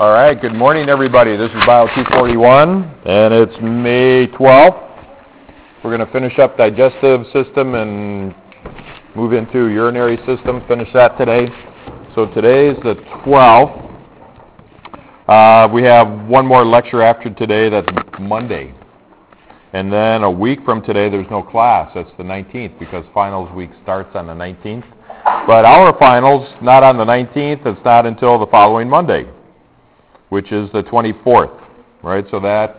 All right, good morning, everybody. This is Bio 241, and it's May 12th. We're going to finish up digestive system and move into urinary system, finish that today. So today is the 12th. We have one more lecture after today, that's Monday. And then a week from today, there's no class. That's the 19th, because finals week starts on the 19th. But our finals, not on the 19th, it's not until the following Monday, which is the 24th, right? So that's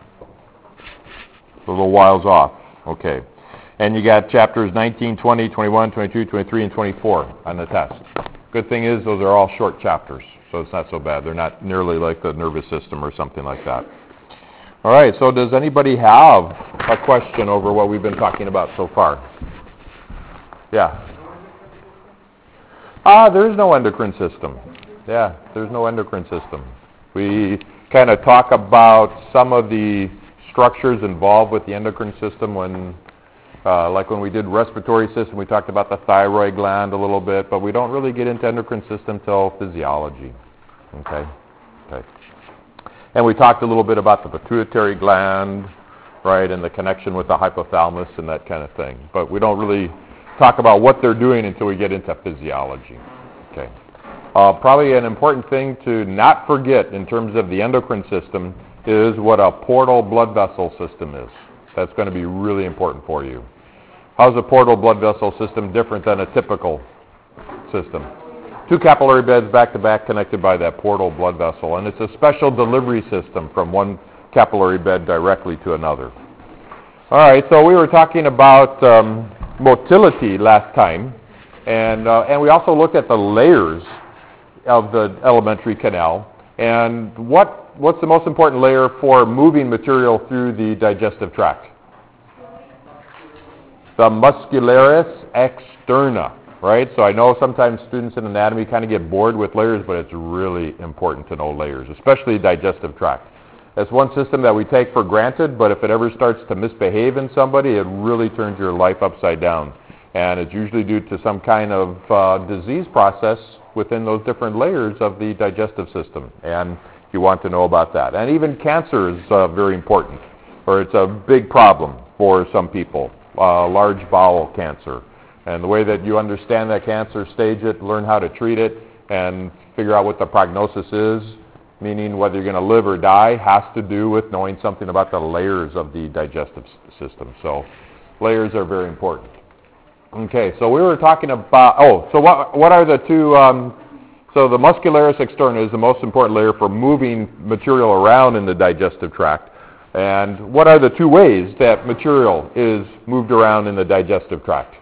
a little whiles off. Okay. And you got chapters 19, 20, 21, 22, 23, and 24 on the test. Good thing is those are all short chapters, so it's not so bad. They're not nearly like the nervous system or something like that. All right, so does anybody have a question over what we've been talking about so far? Yeah. There is no endocrine system. Yeah, there's no endocrine system. We kind of talk about some of the structures involved with the endocrine system when, like when we did respiratory system, we talked about the thyroid gland a little bit, but we don't really get into endocrine system till physiology. Okay. And we talked a little bit about the pituitary gland, right, and the connection with the hypothalamus and that kind of thing. But we don't really talk about what they're doing until we get into physiology. Okay. Probably an important thing to not forget in terms of the endocrine system is what a portal blood vessel system is. That's going to be really important for you. How's a portal blood vessel system different than a typical system? Two capillary beds back-to-back connected by that portal blood vessel, and it's a special delivery system from one capillary bed directly to another. All right, so we were talking about motility last time, and we also looked at the layers of the alimentary canal, and what's the most important layer for moving material through the digestive tract? The muscularis externa, right? So I know sometimes students in anatomy kind of get bored with layers, but it's really important to know layers, especially digestive tract. That's one system that we take for granted, but if it ever starts to misbehave in somebody, it really turns your life upside down. And it's usually due to some kind of disease process within those different layers of the digestive system. And you want to know about that. And even cancer is very important, or it's a big problem for some people, large bowel cancer. And the way that you understand that cancer, stage it, learn how to treat it, and figure out what the prognosis is, meaning whether you're going to live or die, has to do with knowing something about the layers of the digestive system. So layers are very important. Okay, so we were talking about, so what are the two, so the muscularis externa is the most important layer for moving material around in the digestive tract. And what are the two ways that material is moved around in the digestive tract?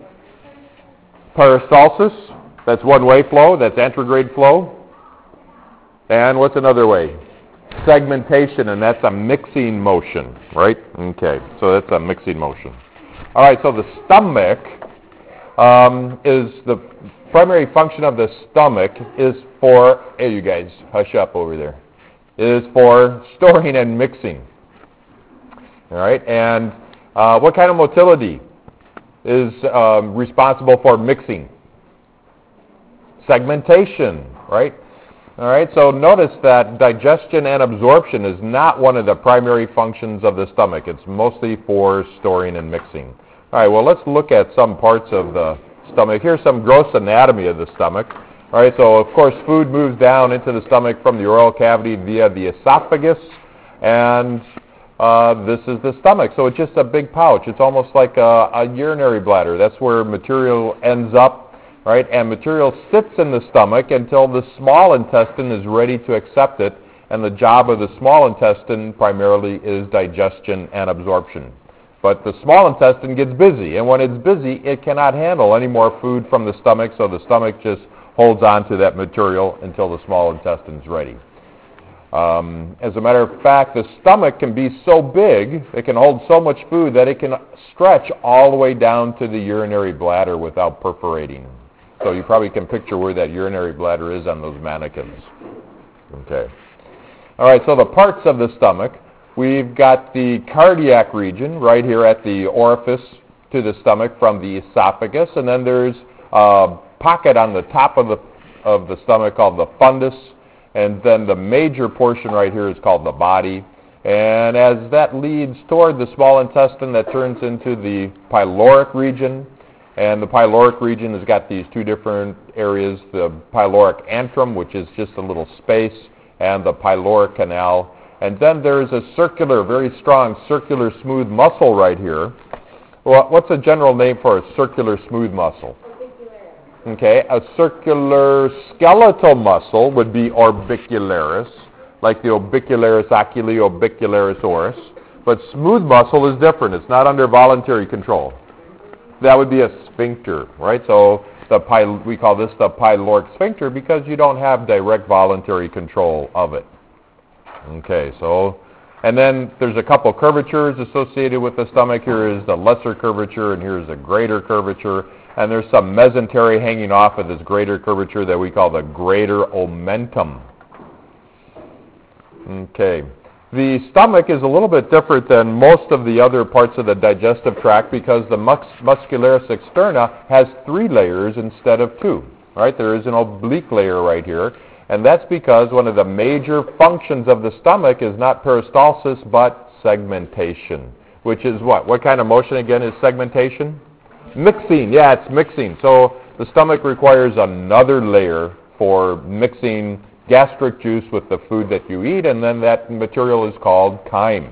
Peristalsis, that's one-way flow, that's antegrade flow. And what's another way? Segmentation, and that's a mixing motion, right? Okay, so that's a mixing motion. All right, so the stomach is the primary function of the stomach is for, hey, you guys, hush up over there, is for storing and mixing. All right, and what kind of motility is responsible for mixing? Segmentation, right? All right, so notice that digestion and absorption is not one of the primary functions of the stomach. It's mostly for storing and mixing. All right, well, let's look at some parts of the stomach. Here's some gross anatomy of the stomach. All right, so of course food moves down into the stomach from the oral cavity via the esophagus, and this is the stomach. So it's just a big pouch. It's almost like a urinary bladder. That's where material ends up, right? And material sits in the stomach until the small intestine is ready to accept it, and the job of the small intestine primarily is digestion and absorption. But the small intestine gets busy, and when it's busy, it cannot handle any more food from the stomach, so the stomach just holds on to that material until the small intestine is ready. As a matter of fact, the stomach can be so big, it can hold so much food that it can stretch all the way down to the urinary bladder without perforating. So you probably can picture where that urinary bladder is on those mannequins. Okay. All right, so the parts of the stomach. We've got the cardiac region right here at the orifice to the stomach from the esophagus, and then there's a pocket on the top of the stomach called the fundus, And then the major portion right here is called the body. And as that leads toward the small intestine, that turns into the pyloric region. And the pyloric region has got these two different areas, the pyloric antrum, which is just a little space, and the pyloric canal. And then there's a circular, very strong circular smooth muscle right here. Well, what's a general name for a circular smooth muscle? Okay, a circular skeletal muscle would be orbicularis, like the orbicularis oculi, orbicularis oris. But smooth muscle is different. It's not under voluntary control. That would be a sphincter, right? So we call this the pyloric sphincter because you don't have direct voluntary control of it. Okay, so, and then there's a couple curvatures associated with the stomach. Here is the lesser curvature, and here's a greater curvature. And there's some mesentery hanging off of this greater curvature that we call the greater omentum. Okay. The stomach is a little bit different than most of the other parts of the digestive tract because the muscularis externa has 3 layers instead of 2. Right? There is an oblique layer right here, and that's because one of the major functions of the stomach is not peristalsis but segmentation, which is what? What kind of motion again is segmentation? Mixing. Yeah, it's mixing. So the stomach requires another layer for mixing gastric juice with the food that you eat, and then that material is called chyme.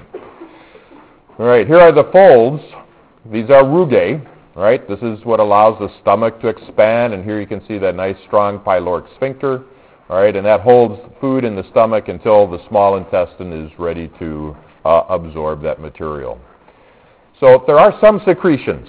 All right, here are the folds. These are rugae, right? This is what allows the stomach to expand, and here you can see that nice strong pyloric sphincter, all right, and that holds food in the stomach until the small intestine is ready to absorb that material. So there are some secretions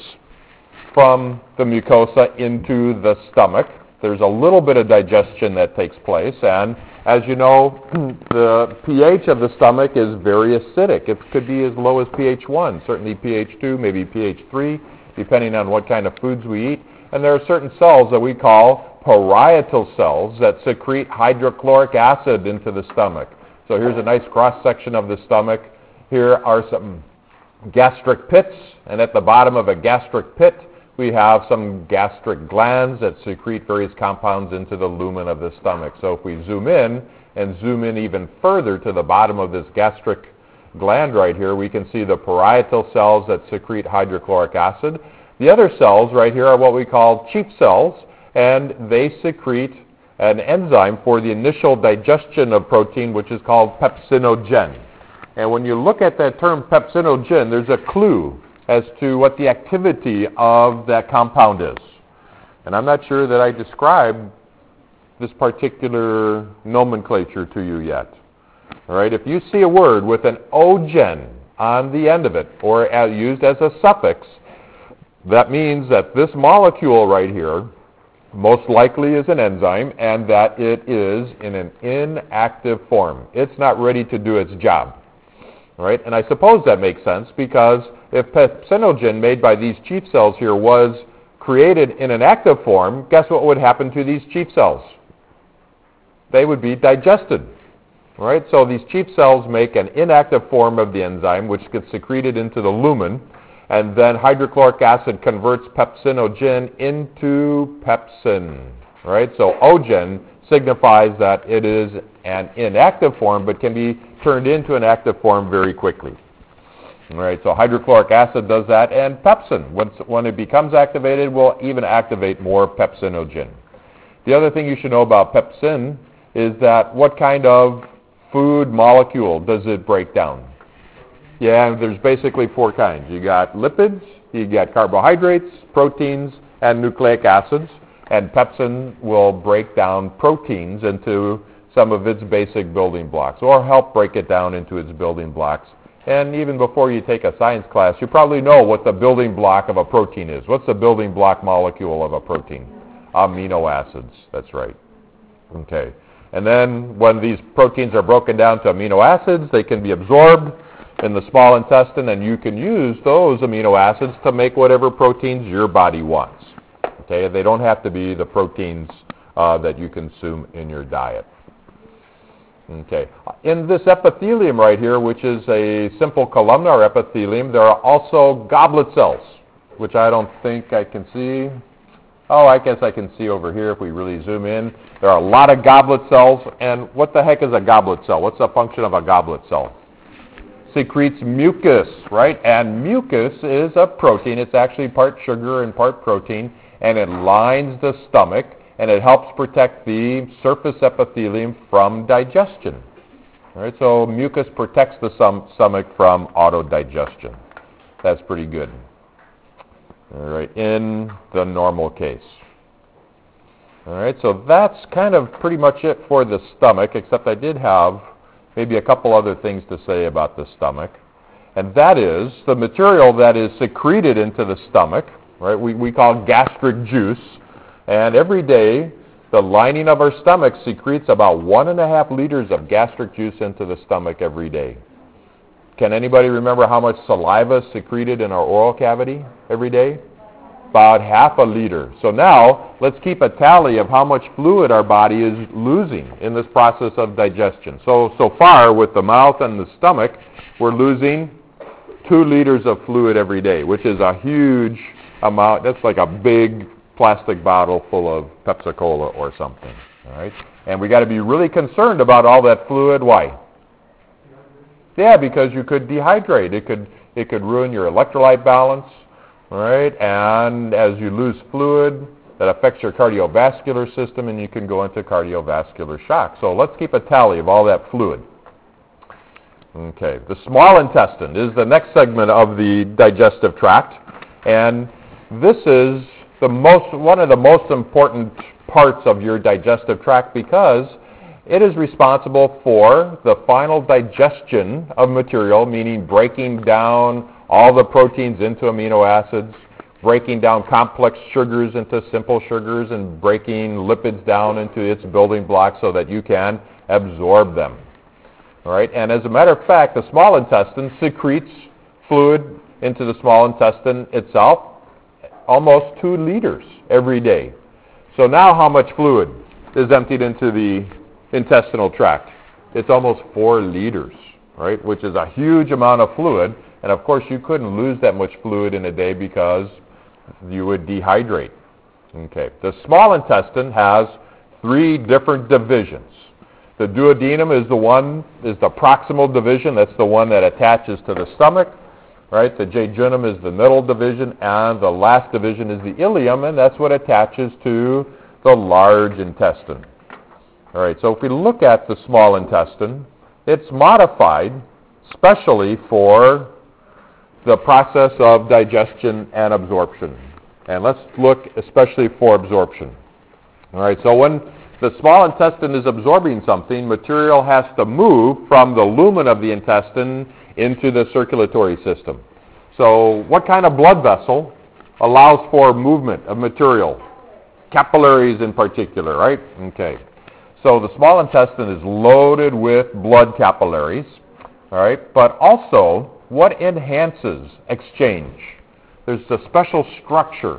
from the mucosa into the stomach. There's a little bit of digestion that takes place, and as you know, the pH of the stomach is very acidic. It could be as low as pH 1, certainly pH 2, maybe pH 3, depending on what kind of foods we eat. And there are certain cells that we call parietal cells that secrete hydrochloric acid into the stomach. So here's a nice cross-section of the stomach. Here are some gastric pits, and at the bottom of a gastric pit, we have some gastric glands that secrete various compounds into the lumen of the stomach. So if we zoom in even further to the bottom of this gastric gland right here, we can see the parietal cells that secrete hydrochloric acid. The other cells right here are what we call chief cells, and they secrete an enzyme for the initial digestion of protein, which is called pepsinogen. And when you look at that term pepsinogen, there's a clue as to what the activity of that compound is. And I'm not sure that I described this particular nomenclature to you yet. All right, if you see a word with an ogen on the end of it, or used as a suffix, that means that this molecule right here most likely is an enzyme, and that it is in an inactive form. It's not ready to do its job. All right, and I suppose that makes sense because if pepsinogen made by these chief cells here was created in an active form, guess what would happen to these chief cells? They would be digested. All right, so these chief cells make an inactive form of the enzyme, which gets secreted into the lumen, and then hydrochloric acid converts pepsinogen into pepsin. All right, so ogen signifies that it is an inactive form, but can be turned into an active form very quickly. All right, so hydrochloric acid does that, and pepsin, when it becomes activated, will even activate more pepsinogen. The other thing you should know about pepsin is that what kind of food molecule does it break down? Yeah, there's basically 4 kinds. You got lipids, you got carbohydrates, proteins, and nucleic acids, and pepsin will break down proteins into some of its basic building blocks, or help break it down into its building blocks. And even before you take a science class, you probably know what the building block of a protein is. What's the building block molecule of a protein? Amino acids, that's right. Okay. And then when these proteins are broken down to amino acids, they can be absorbed in the small intestine, and you can use those amino acids to make whatever proteins your body wants. Okay, they don't have to be the proteins that you consume in your diet. Okay, in this epithelium right here, which is a simple columnar epithelium, there are also goblet cells, which I don't think I can see. Oh, I guess I can see over here if we really zoom in. There are a lot of goblet cells. And what the heck is a goblet cell? What's the function of a goblet cell? Secretes mucus, right? And mucus is a protein. It's actually part sugar and part protein. And it lines the stomach. And it helps protect the surface epithelium from digestion. All right, so mucus protects the stomach from autodigestion. That's pretty good. All right, in the normal case. All right, so that's kind of pretty much it for the stomach, except I did have maybe a couple other things to say about the stomach. And that is the material that is secreted into the stomach, right, we call gastric juice. And every day, the lining of our stomach secretes about 1.5 liters of gastric juice into the stomach every day. Can anybody remember how much saliva is secreted in our oral cavity every day? About 0.5 liter. So now, let's keep a tally of how much fluid our body is losing in this process of digestion. So far, with the mouth and the stomach, we're losing 2 liters of fluid every day, which is a huge amount. That's like a big plastic bottle full of Pepsi-Cola or something. All right? And we got to be really concerned about all that fluid. Why? Yeah, because you could dehydrate. It could ruin your electrolyte balance, all right? And as you lose fluid, that affects your cardiovascular system, and you can go into cardiovascular shock. So let's keep a tally of all that fluid. Okay, the small intestine is the next segment of the digestive tract, and this is one of the most important parts of your digestive tract because it is responsible for the final digestion of material, meaning breaking down all the proteins into amino acids, breaking down complex sugars into simple sugars, and breaking lipids down into its building blocks so that you can absorb them. All right? And as a matter of fact, the small intestine secretes fluid into the small intestine itself, almost 2 liters every day. So now how much fluid is emptied into the intestinal tract? It's almost 4 liters, right? Which is a huge amount of fluid. And of course, you couldn't lose that much fluid in a day because you would dehydrate. Okay. The small intestine has 3 different divisions. The duodenum is the proximal division. That's the one that attaches to the stomach. Right? The jejunum is the middle division, and the last division is the ileum, and that's what attaches to the large intestine. All right, so if we look at the small intestine, it's modified specially for the process of digestion and absorption. And let's look especially for absorption. All right, so when the small intestine is absorbing something, material has to move from the lumen of the intestine into the circulatory system. So what kind of blood vessel allows for movement of material? Capillaries in particular, right? Okay. So the small intestine is loaded with blood capillaries, all right? But also, what enhances exchange? There's a special structure.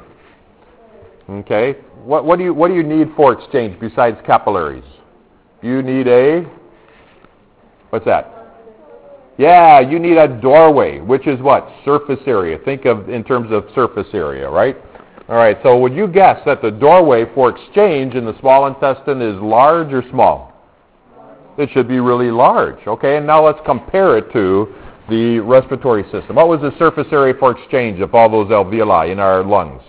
Okay? What do you need for exchange besides capillaries? You need what's that? Yeah, you need a doorway, which is what? Surface area. Think of in terms of surface area, right? All right, so would you guess that the doorway for exchange in the small intestine is large or small? It should be really large, okay? And now let's compare it to the respiratory system. What was the surface area for exchange of all those alveoli in our lungs?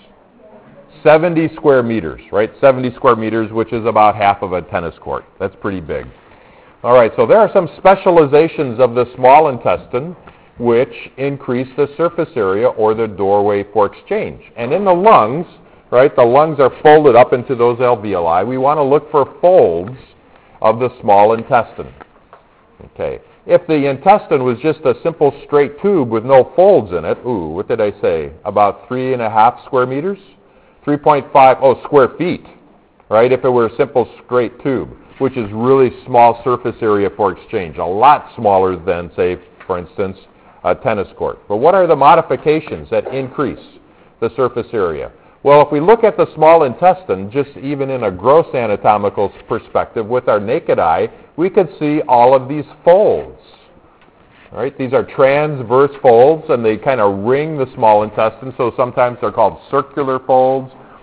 70 square meters, right? 70 square meters, which is about half of a tennis court. That's pretty big. All right, so there are some specializations of the small intestine which increase the surface area or the doorway for exchange. And in the lungs, right, the lungs are folded up into those alveoli. We want to look for folds of the small intestine. Okay. If the intestine was just a simple straight tube with no folds in it, what did I say? About 3.5 square meters? 3.5, square feet, right? If it were a simple straight tube, which is really small surface area for exchange, a lot smaller than, say, for instance, a tennis court. But what are the modifications that increase the surface area? Well, if we look at the small intestine, just even in a gross anatomical perspective with our naked eye, we could see all of these folds. All right? These are transverse folds, and they kind of ring the small intestine, so sometimes they're called circular folds,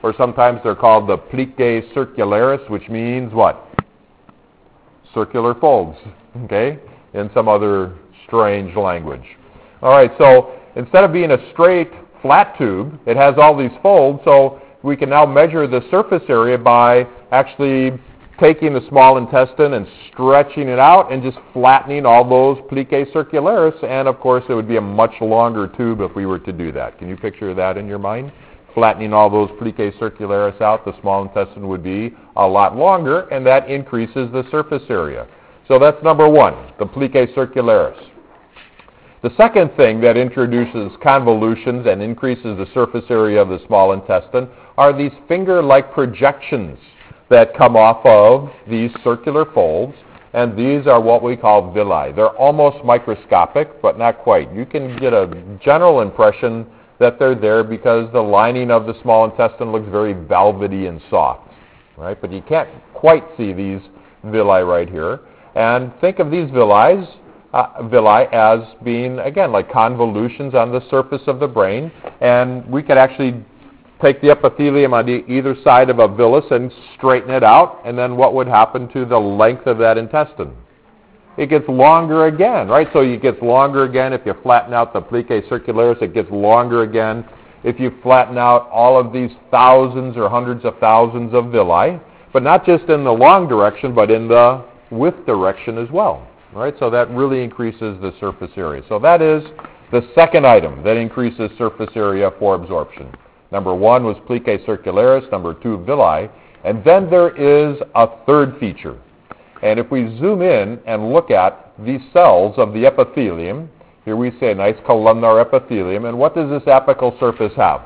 or sometimes they're called the plicae circularis, which means what? Circular folds, okay, in some other strange language. All right, so instead of being a straight, flat tube, it has all these folds, so we can now measure the surface area by actually taking the small intestine and stretching it out and just flattening all those plicae circularis, and of course it would be a much longer tube if we were to do that. Can you picture that in your mind? Flattening all those plicae circularis out, the small intestine would be a lot longer, and that increases the surface area. So that's number one, the plicae circularis. The second thing that introduces convolutions and increases the surface area of the small intestine are these finger-like projections that come off of these circular folds, and these are what we call villi. They're almost microscopic, but not quite. You can get a general impression that they're there because the lining of the small intestine looks very velvety and soft, right? But you can't quite see these villi right here. And think of these villi as being, again, like convolutions on the surface of the brain, and we could actually take the epithelium on either side of a villus and straighten it out, and then what would happen to the length of that intestine? It gets longer again, right? So it gets longer again if you flatten out the plicae circularis. It gets longer again if you flatten out all of these thousands or hundreds of thousands of villi, but not just in the long direction, but in the width direction as well, right? So that really increases the surface area. So that is the second item that increases surface area for absorption. Number one was plicae circularis, number two, villi, and then there is a third feature. And if we zoom in and look at these cells of the epithelium, here we say a nice columnar epithelium, and what does this apical surface have?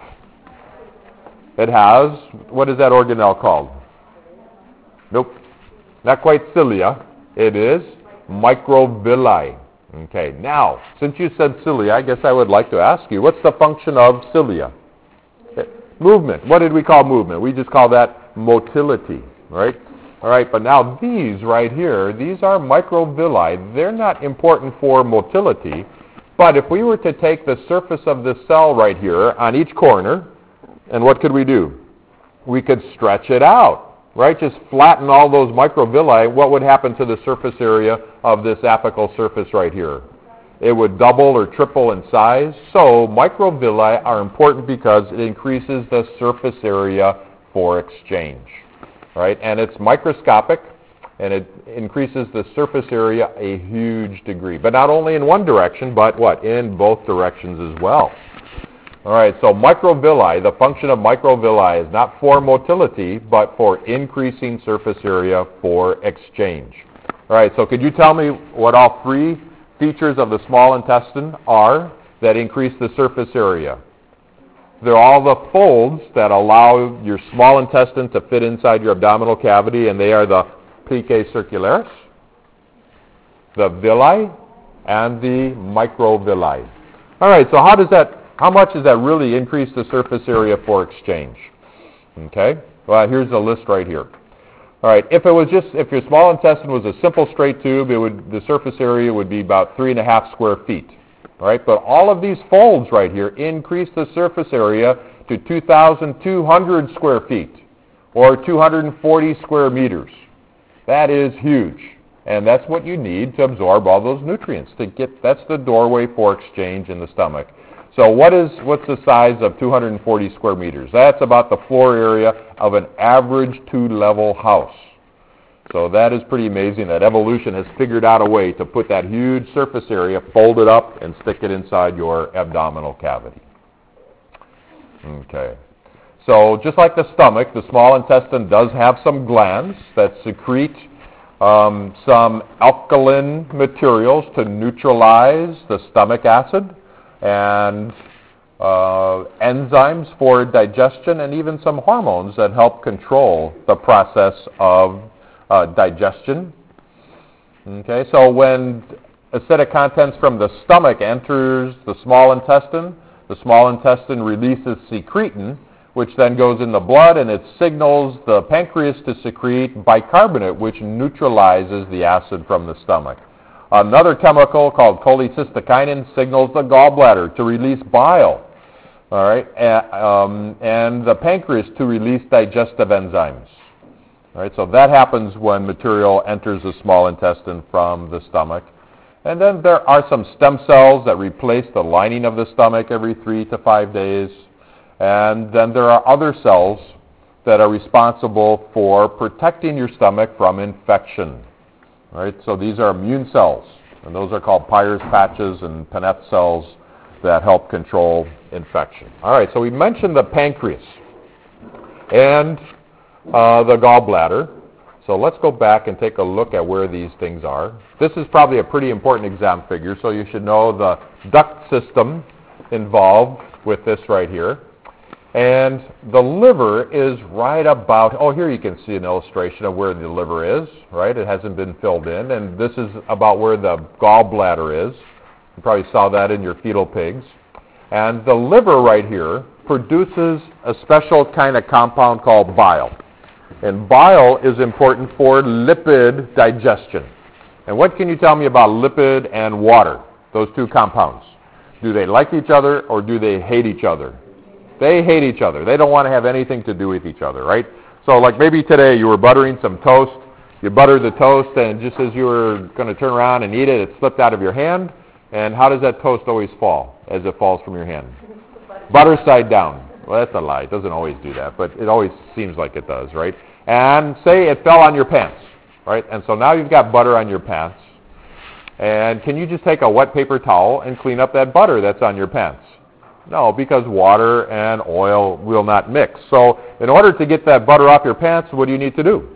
It has, what is that organelle called? Nope, not quite cilia. It is microvilli. Okay, now, since you said cilia, I guess I would like to ask you, what's the function of cilia? Movement. What did we call movement? We just call that motility, right? All right, but now these right here, these are microvilli. They're not important for motility, but if we were to take the surface of this cell right here on each corner, and what could we do? We could stretch it out, right? Just flatten all those microvilli. What would happen to the surface area of this apical surface right here? It would double or triple in size. So microvilli are important because it increases the surface area for exchange, right? And it's microscopic, and it increases the surface area a huge degree. But not only in one direction, but what? In both directions as well. All right, so microvilli, the function of microvilli is not for motility, but for increasing surface area for exchange. All right, so could you tell me what all three features of the small intestine are that increase the surface area? They're all the folds that allow your small intestine to fit inside your abdominal cavity, and they are the plicae circularis, the villi, and the microvilli. All right, so how much does that really increase the surface area for exchange? Okay, well, here's the list right here. All right, if your small intestine was a simple straight tube, the surface area would be about 3.5 square feet. All right, but all of these folds right here increase the surface area to 2,200 square feet, or 240 square meters. That is huge, and that's what you need to absorb all those nutrients. That's the doorway for exchange in the stomach. So what's the size of 240 square meters? That's about the floor area of an average two-level house. So that is pretty amazing that evolution has figured out a way to put that huge surface area, fold it up, and stick it inside your abdominal cavity. Okay. So just like the stomach, the small intestine does have some glands that secrete some alkaline materials to neutralize the stomach acid, and enzymes for digestion, and even some hormones that help control the process of digestion. Okay, so when acidic contents from the stomach enters the small intestine releases secretin, which then goes in the blood, and it signals the pancreas to secrete bicarbonate, which neutralizes the acid from the stomach. Another chemical called cholecystokinin signals the gallbladder to release bile. All right, and the pancreas to release digestive enzymes. All right, so that happens when material enters the small intestine from the stomach. And then there are some stem cells that replace the lining of the stomach every 3 to 5 days. And then there are other cells that are responsible for protecting your stomach from infection. All right, so these are immune cells, and those are called Peyer's patches and Paneth cells that help control infection. All right, so we mentioned the pancreas and the gallbladder. So let's go back and take a look at where these things are. This is probably a pretty important exam figure, so you should know the duct system involved with this right here. And the liver is right about, oh, here you can see an illustration of where the liver is, right? It hasn't been filled in. And this is about where the gallbladder is. You probably saw that in your fetal pigs. And the liver right here produces a special kind of compound called bile. And bile is important for lipid digestion. And what can you tell me about lipid and water, those two compounds? Do they like each other or do they hate each other? They hate each other. They don't want to have anything to do with each other, right? So like maybe today you were buttering some toast. You buttered the toast, and just as you were going to turn around and eat it, it slipped out of your hand. And how does that toast always fall as it falls from your hand? Butter side down. Well, that's a lie. It doesn't always do that, but it always seems like it does, right? And say it fell on your pants, right? And so now you've got butter on your pants. And can you just take a wet paper towel and clean up that butter that's on your pants? No, because water and oil will not mix. So in order to get that butter off your pants, what do you need to do?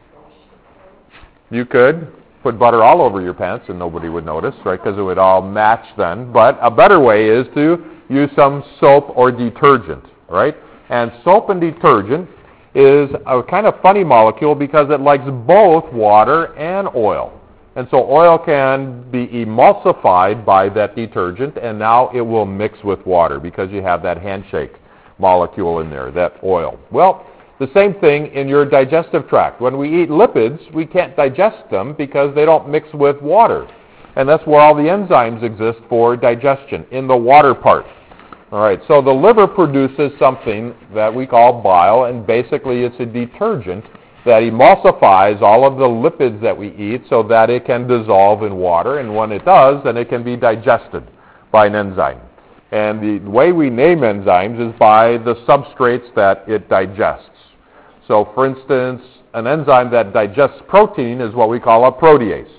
You could put butter all over your pants and nobody would notice, right? Because it would all match then. But a better way is to use some soap or detergent, right? And soap and detergent is a kind of funny molecule because it likes both water and oil. And so oil can be emulsified by that detergent, and now it will mix with water because you have that handshake molecule in there, that oil. Well, the same thing in your digestive tract. When we eat lipids, we can't digest them because they don't mix with water. And that's where all the enzymes exist for digestion, in the water part. All right, so the liver produces something that we call bile, and basically it's a detergent that emulsifies all of the lipids that we eat so that it can dissolve in water, and when it does, then it can be digested by an enzyme. And the way we name enzymes is by the substrates that it digests. So, for instance, an enzyme that digests protein is what we call a protease.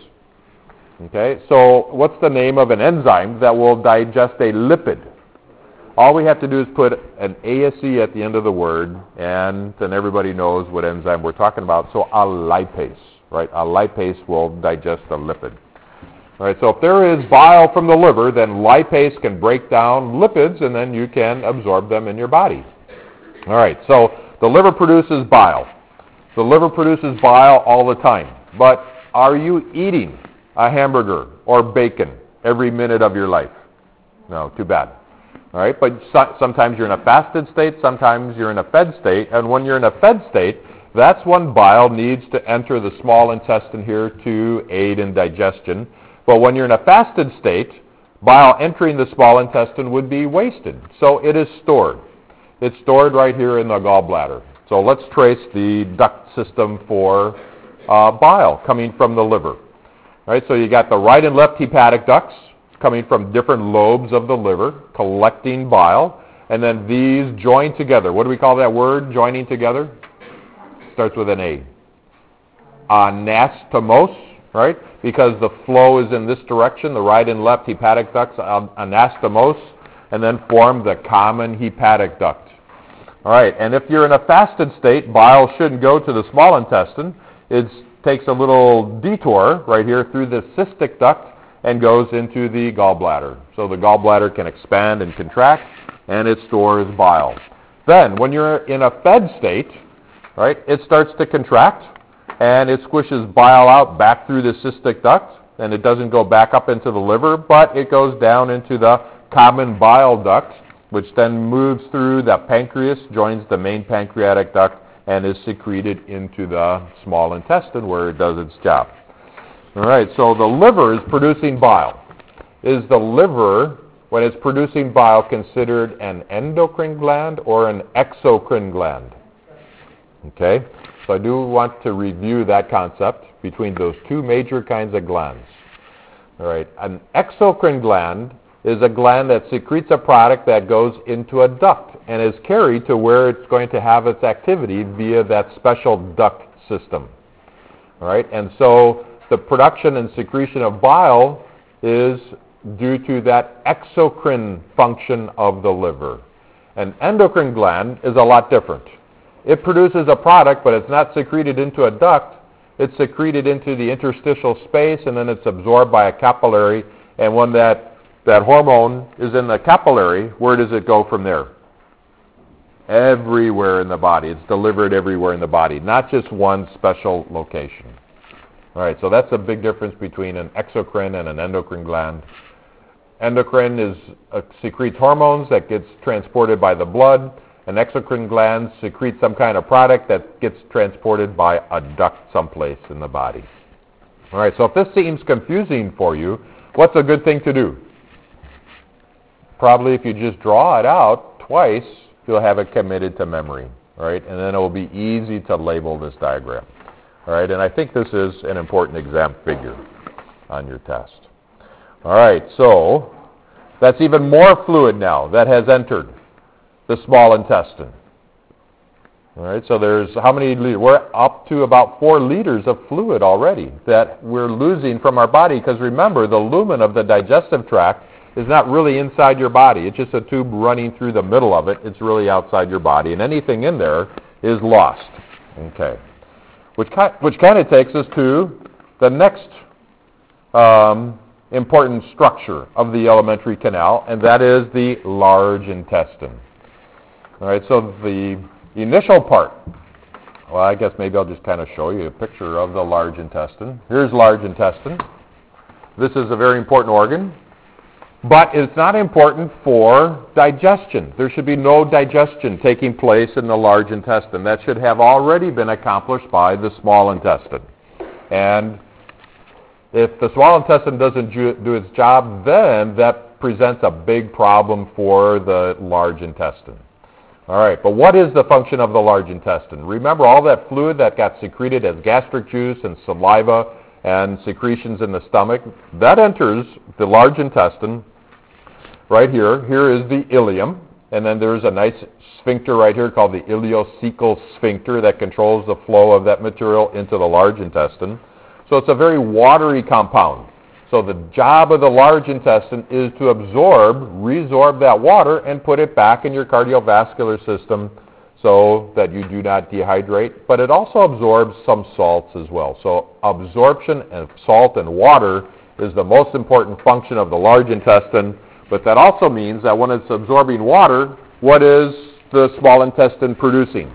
Okay, so what's the name of an enzyme that will digest a lipid? All we have to do is put an ASE at the end of the word, and then everybody knows what enzyme we're talking about. So a lipase, right? A lipase will digest a lipid. All right, so if there is bile from the liver, then lipase can break down lipids, and then you can absorb them in your body. All right, so the liver produces bile. The liver produces bile all the time. But are you eating a hamburger or bacon every minute of your life? No, too bad. All right, but sometimes you're in a fasted state, sometimes you're in a fed state, and when you're in a fed state, that's when bile needs to enter the small intestine here to aid in digestion. But when you're in a fasted state, bile entering the small intestine would be wasted. So it is stored. It's stored right here in the gallbladder. So let's trace the duct system for bile coming from the liver. All right, so you got the right and left hepatic ducts coming from different lobes of the liver, collecting bile, and then these join together. What do we call that word, joining together? Starts with an A. Anastomose, right? Because the flow is in this direction, the right and left hepatic ducts anastomose, and then form the common hepatic duct. All right, and if you're in a fasted state, bile shouldn't go to the small intestine. It takes a little detour right here through the cystic duct and goes into the gallbladder. So the gallbladder can expand and contract, and it stores bile. Then, when you're in a fed state, right, it starts to contract, and it squishes bile out back through the cystic duct, and it doesn't go back up into the liver, but it goes down into the common bile duct, which then moves through the pancreas, joins the main pancreatic duct, and is secreted into the small intestine where it does its job. All right, so the liver is producing bile. Is the liver when it's producing bile, considered an endocrine gland or an exocrine gland? Okay, so I do want to review that concept between those two major kinds of glands. All right, an exocrine gland is a gland that secretes a product that goes into a duct and is carried to where it's going to have its activity via that special duct system. All right, and so the production and secretion of bile is due to that exocrine function of the liver. An endocrine gland is a lot different. It produces a product, but it's not secreted into a duct. It's secreted into the interstitial space, and then it's absorbed by a capillary. And when that hormone is in the capillary, where does it go from there? Everywhere in the body. It's delivered everywhere in the body, not just one special location. All right, so that's a big difference between an exocrine and an endocrine gland. Endocrine secretes hormones that gets transported by the blood. An exocrine gland secretes some kind of product that gets transported by a duct someplace in the body. All right, so if this seems confusing for you, what's a good thing to do? Probably if you just draw it out twice, you'll have it committed to memory, right? And then it will be easy to label this diagram. All right, and I think this is an important exam figure on your test. All right, so that's even more fluid now that has entered the small intestine. All right, so there's how many liters? We're up to about 4 liters of fluid already that we're losing from our body, because remember, the lumen of the digestive tract is not really inside your body. It's just a tube running through the middle of it. It's really outside your body, and anything in there is lost. Okay, which kind of takes us to the next important structure of the alimentary canal, and that is the large intestine. All right, so the initial part, well, I guess maybe I'll just kind of show you a picture of the large intestine. Here's large intestine. This is a very important organ, but it's not important for digestion. There should be no digestion taking place in the large intestine. That should have already been accomplished by the small intestine. And if the small intestine doesn't do its job, then that presents a big problem for the large intestine. All right, but what is the function of the large intestine? Remember all that fluid that got secreted as gastric juice and saliva and secretions in the stomach? That enters the large intestine right here. Here is the ileum, and then there's a nice sphincter right here called the ileocecal sphincter that controls the flow of that material into the large intestine. So it's a very watery compound. So the job of the large intestine is to resorb that water and put it back in your cardiovascular system so that you do not dehydrate. But it also absorbs some salts as well. So absorption of salt and water is the most important function of the large intestine. But that also means that when it's absorbing water, what is the small intestine producing?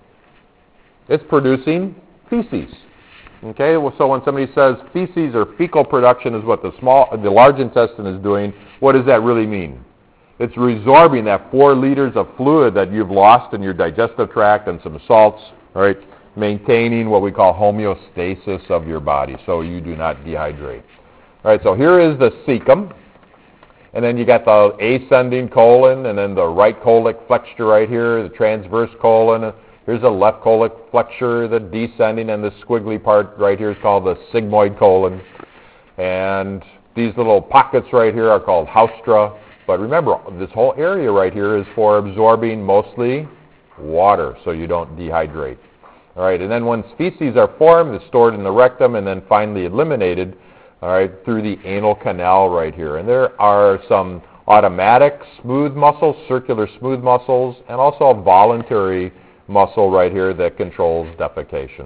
It's producing feces. Okay, well, so when somebody says feces or fecal production is what the large intestine is doing, what does that really mean? It's resorbing that 4 liters of fluid that you've lost in your digestive tract and some salts, all right, maintaining what we call homeostasis of your body so you do not dehydrate. All right, so here is the cecum, and then you got the ascending colon, and then the right colic flexure right here, the transverse colon. Here's the left colic flexure, the descending, and the squiggly part right here is called the sigmoid colon. And these little pockets right here are called haustra. But remember, this whole area right here is for absorbing mostly water so you don't dehydrate. All right, and then once feces are formed, it's stored in the rectum and then finally eliminated, all right, through the anal canal right here. And there are some automatic smooth muscles, circular smooth muscles, and also a voluntary muscle right here that controls defecation.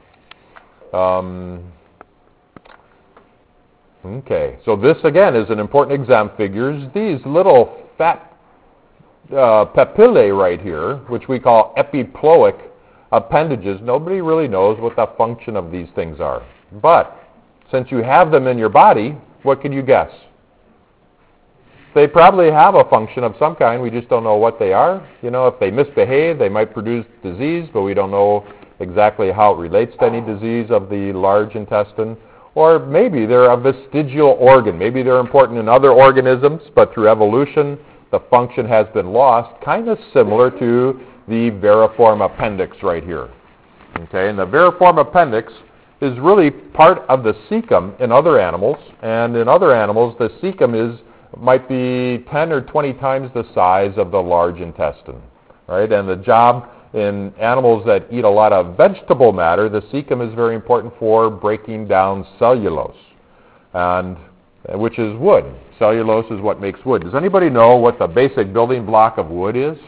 Okay, so this again is an important exam figure. These little fat papillae right here, which we call epiploic appendages, nobody really knows what the function of these things are. But since you have them in your body, what can you guess? They probably have a function of some kind. We just don't know what they are. You know, if they misbehave, they might produce disease, but we don't know exactly how it relates to any disease of the large intestine. or maybe they're a vestigial organ. Maybe they're important in other organisms, but through evolution, the function has been lost, kind of similar to the veriform appendix right here. Okay, and the veriform appendix is really part of the cecum in other animals, and in other animals, the cecum might be 10 or 20 times the size of the large intestine, right? And the job in animals that eat a lot of vegetable matter, the cecum is very important for breaking down cellulose, and which is wood. Cellulose is what makes wood. Does anybody know what the basic building block of wood is?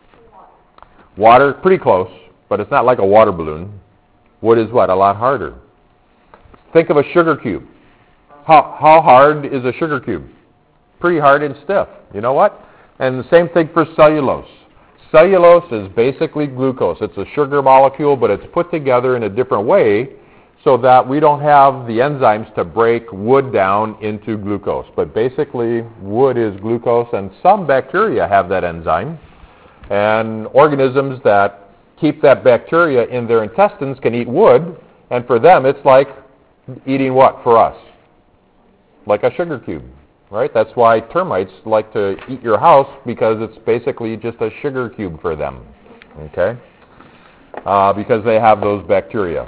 Water, pretty close, but it's not like a water balloon. Wood is what? A lot harder. Think of a sugar cube. How hard is a sugar cube? Pretty hard and stiff. You know what? And the same thing for cellulose. Cellulose is basically glucose. It's a sugar molecule, but it's put together in a different way so that we don't have the enzymes to break wood down into glucose. But basically, wood is glucose, and some bacteria have that enzyme. And organisms that keep that bacteria in their intestines can eat wood, and for them it's like eating what for us? Like a sugar cube, right? That's why termites like to eat your house, because it's basically just a sugar cube for them, okay? Because they have those bacteria.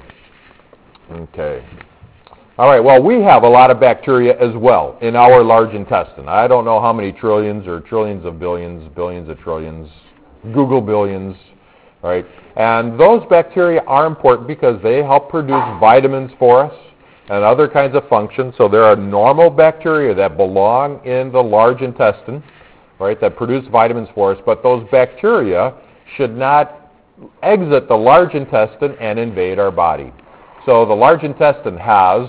Okay. All right, well, we have a lot of bacteria as well in our large intestine. I don't know how many trillions or trillions of billions, billions of trillions, Google billions, right? And those bacteria are important because they help produce vitamins for us and other kinds of functions. So there are normal bacteria that belong in the large intestine, right, that produce vitamins for us, but those bacteria should not exit the large intestine and invade our body. So the large intestine has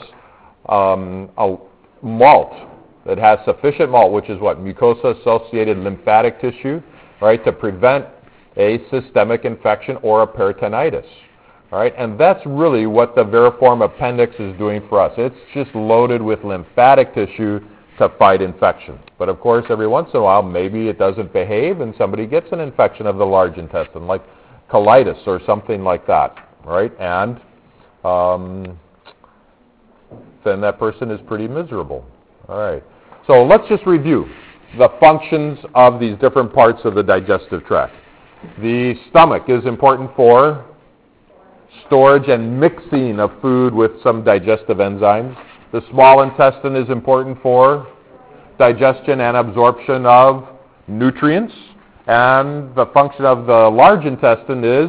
a malt. It has sufficient malt, which is what? Mucosa-associated lymphatic tissue, right, to prevent a systemic infection or a peritonitis. All right, and that's really what the veriform appendix is doing for us. It's just loaded with lymphatic tissue to fight infection. But of course, every once in a while, maybe it doesn't behave and somebody gets an infection of the large intestine, like colitis or something like that, right? And then that person is pretty miserable. All right, so let's just review the functions of these different parts of the digestive tract. The stomach is important for storage and mixing of food with some digestive enzymes. The small intestine is important for digestion and absorption of nutrients. And the function of the large intestine is,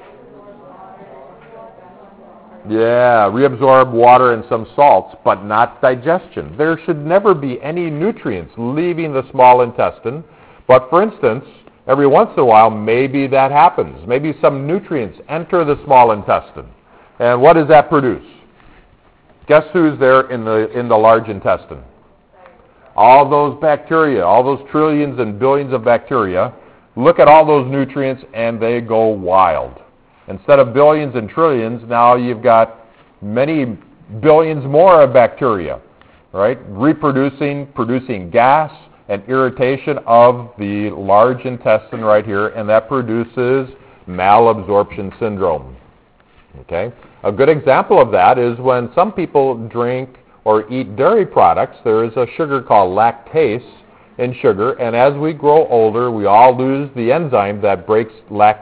reabsorb water and some salts, but not digestion. There should never be any nutrients leaving the small intestine. But for instance, every once in a while, maybe that happens. Maybe some nutrients enter the small intestine. And what does that produce? Guess who's there in the large intestine? All those bacteria, all those trillions and billions of bacteria. Look at all those nutrients and they go wild. Instead of billions and trillions, now you've got many billions more of bacteria, right? Reproducing, producing gas and irritation of the large intestine right here, and that produces malabsorption syndrome. Okay? A good example of that is when some people drink or eat dairy products, there is a sugar called lactase in sugar, and as we grow older, we all lose the enzyme that breaks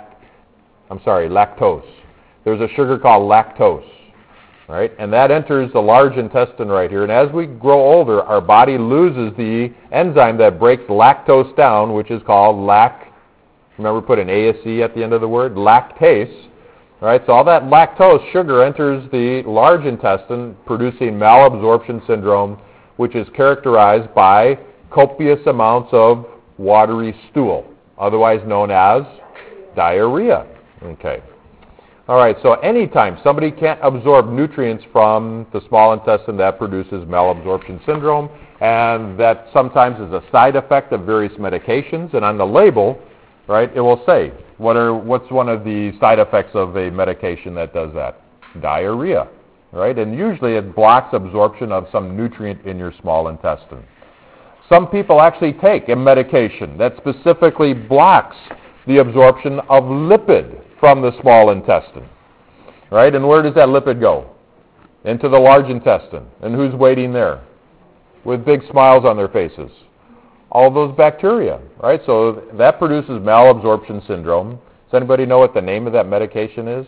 lactose. There's a sugar called lactose, right? And that enters the large intestine right here. And as we grow older, our body loses the enzyme that breaks lactose down, which is called remember, put an ASE at the end of the word, lactase, right? So all that lactose sugar enters the large intestine, producing malabsorption syndrome, which is characterized by copious amounts of watery stool, otherwise known as diarrhea. Okay. All right, so anytime somebody can't absorb nutrients from the small intestine, that produces malabsorption syndrome, and that sometimes is a side effect of various medications. And on the label, right, it will say, what's one of the side effects of a medication that does that? Diarrhea, right? And usually it blocks absorption of some nutrient in your small intestine. Some people actually take a medication that specifically blocks the absorption of lipid from the small intestine, right? And where does that lipid go? into the large intestine. And who's waiting there with big smiles on their faces? All those bacteria, right? So that produces malabsorption syndrome. Does anybody know what the name of that medication is?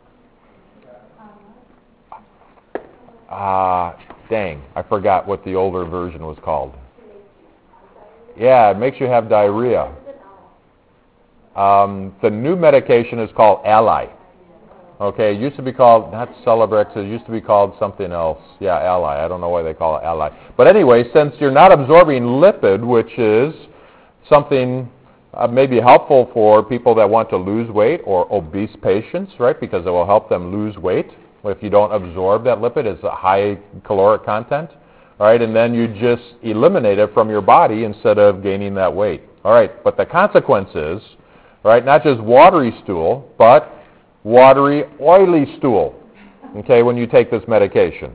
Dang, I forgot what the older version was called. Yeah, it makes you have diarrhea. The new medication is called Ally. Okay, it used to be called, not Celebrex, it used to be called something else. Yeah, Ally. I don't know why they call it Ally. But anyway, since you're not absorbing lipid, which is something maybe helpful for people that want to lose weight or obese patients, right, because it will help them lose weight. If you don't absorb that lipid, it's a high caloric content, right, and then you just eliminate it from your body instead of gaining that weight. All right, but the consequence is, right, not just watery stool, but watery, oily stool, okay, when you take this medication.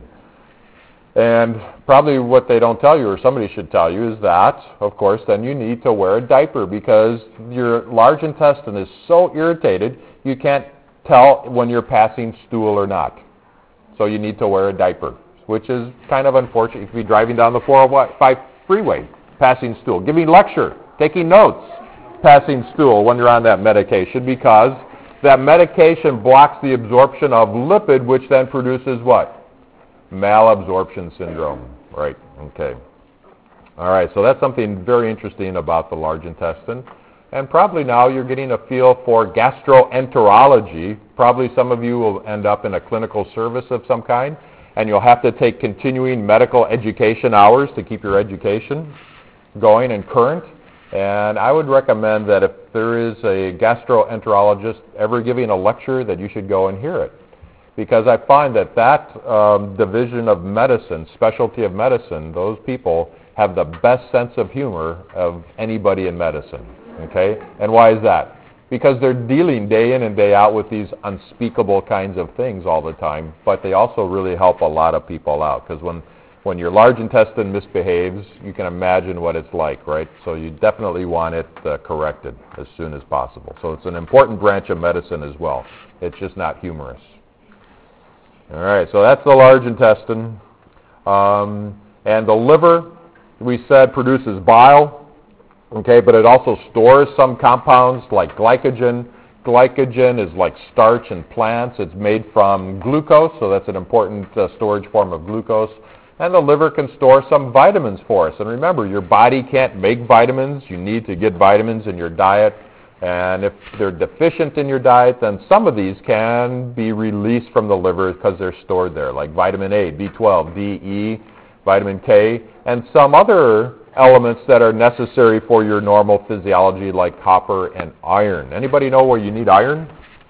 And probably what they don't tell you, or somebody should tell you, is that, of course, then you need to wear a diaper because your large intestine is so irritated you can't tell when you're passing stool or not. So you need to wear a diaper, which is kind of unfortunate. You could be driving down the 405 freeway, passing stool, giving lecture, taking notes, passing stool when you're on that medication because that medication blocks the absorption of lipid, which then produces what? Malabsorption syndrome, right? Okay. All right, so that's something very interesting about the large intestine. And probably now you're getting a feel for gastroenterology. Probably some of you will end up in a clinical service of some kind, and you'll have to take continuing medical education hours to keep your education going and current. And I would recommend that if there is a gastroenterologist ever giving a lecture, that you should go and hear it. Because I find that division of medicine, specialty of medicine, those people have the best sense of humor of anybody in medicine. Okay? And why is that? Because they're dealing day in and day out with these unspeakable kinds of things all the time, but they also really help a lot of people out. Because when your large intestine misbehaves, you can imagine what it's like, right? So you definitely want it corrected as soon as possible. So it's an important branch of medicine as well. It's just not humorous. All right, so that's the large intestine. And the liver, we said, produces bile, okay, but it also stores some compounds like glycogen. Glycogen is like starch in plants. It's made from glucose, so that's an important storage form of glucose. And the liver can store some vitamins for us. And remember, your body can't make vitamins. You need to get vitamins in your diet. And if they're deficient in your diet, then some of these can be released from the liver because they're stored there, like vitamin A, B12, D, E, vitamin K, and some other elements that are necessary for your normal physiology, like copper and iron. Anybody know where you need iron?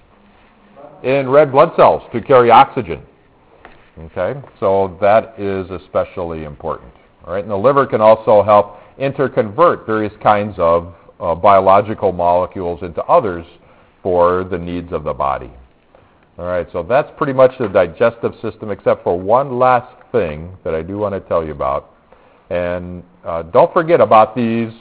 In red blood cells to carry oxygen. Okay, so that is especially important. All right, and the liver can also help interconvert various kinds of biological molecules into others for the needs of the body. All right, so that's pretty much the digestive system, except for one last thing that I do want to tell you about. And don't forget about these